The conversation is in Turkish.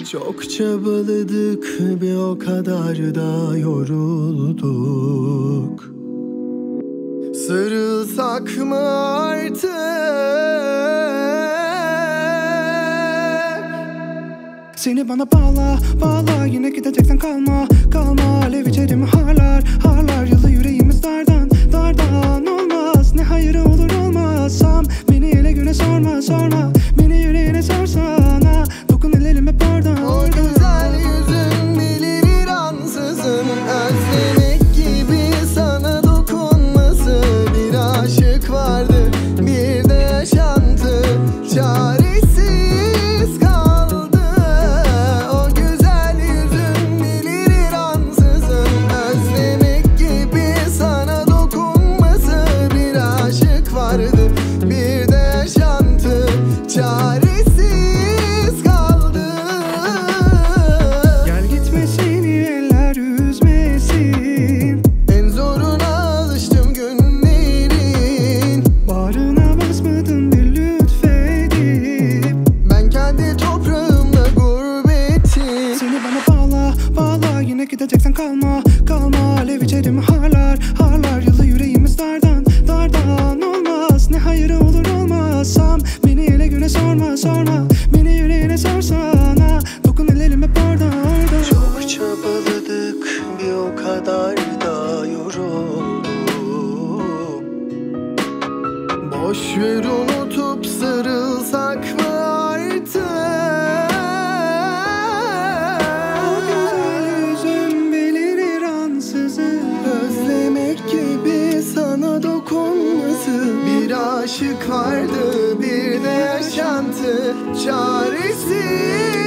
Çok çabaladık, bir o kadar da yorulduk. Sarılsak mı artık? Seni bana bağla, bağla. Yine gideceksen kalma, kalma. Alev içerimi harlar, harlar. Yılı yüreğimiz dardan, dardan. Olmaz, ne hayırı olur olmazsam. Beni ele güne sorma, sorma. Beni yüreğine sorsana. Dokun ellerim hep oradan. O güzel yüzün bilir ansızın. Özlemek gibi sana dokunması. Bir aşık vardı, bir de yaşantı. Çaresiz kaldı. O güzel yüzün bilir ansızın. Özlemek gibi sana dokunması. Bir aşık vardı, bir de yaşantı. Çaresiz kaldı. Gel gitme, seni eller üzmesin. En zoruna alıştım günlerin. Bağrına basmadın bir lütfedip. Ben kendi toprağımda gurbettim. Seni bana bağla, bağla. Yine gideceksen kalma, kalma. Alev içerimi harlar, harlar. Yılı yüreğimiz dardan, dardan. Olmaz, ne hayırı olur olmazsam. Beni ele güne sorma, sorma. Beni yüreğine sorsana. Dokun ellerim hep orada, orada. Çok çabaladık, bir o kadar da yorulduk. Boş ver, unutup sarılsak mı artık? O güzel yüzün belirir ansızın. Özlemek gibi sana dokunması. Bir aşık vardı, bir de yaşantı. Çaresiz